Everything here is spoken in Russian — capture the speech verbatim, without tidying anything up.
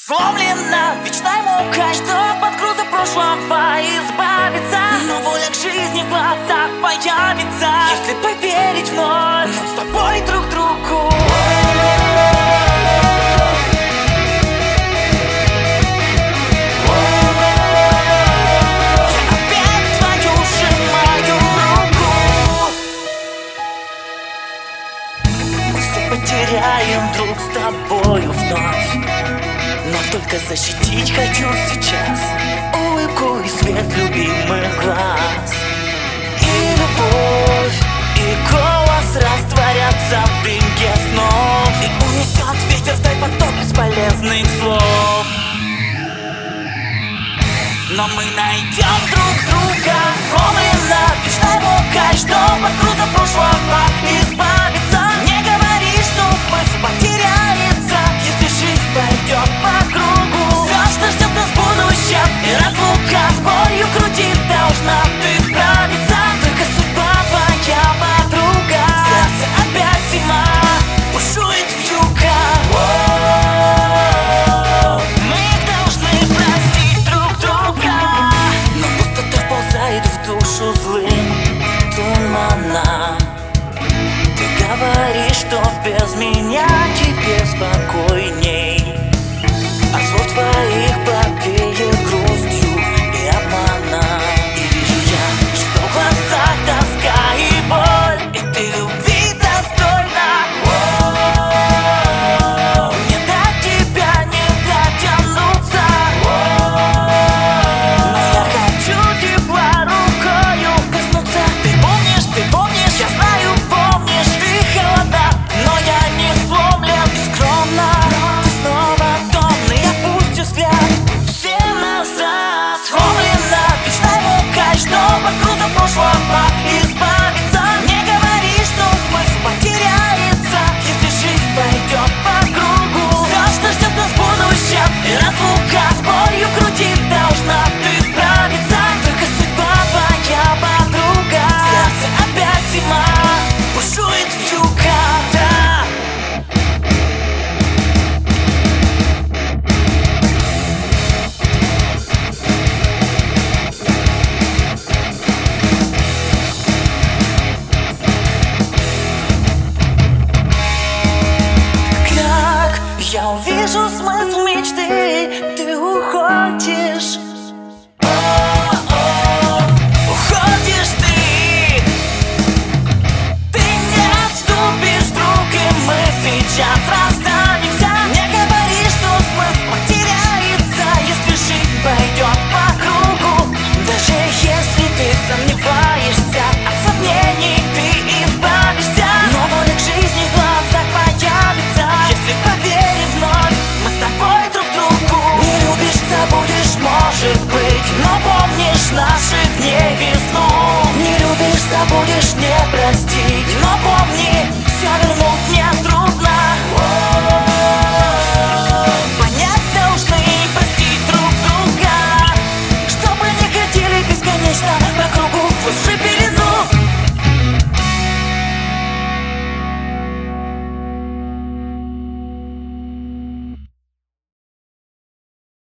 Сломлена вечной мукой, что под грузом прошлого избавиться. Но воля к жизни в глазах появится, если поверить вновь нам с тобой друг другу. Я опять твою сжимаю руку. Мы все потеряем друг с тобою вновь, но только защитить хочу сейчас улыбку и свет любимых глаз. И любовь, и голос растворятся в дымке снов, и унесет ветер в той поток бесполезных слов. Но мы найдем друг друга, сломлена вечной мукой, что под грузом прошлого избавиться.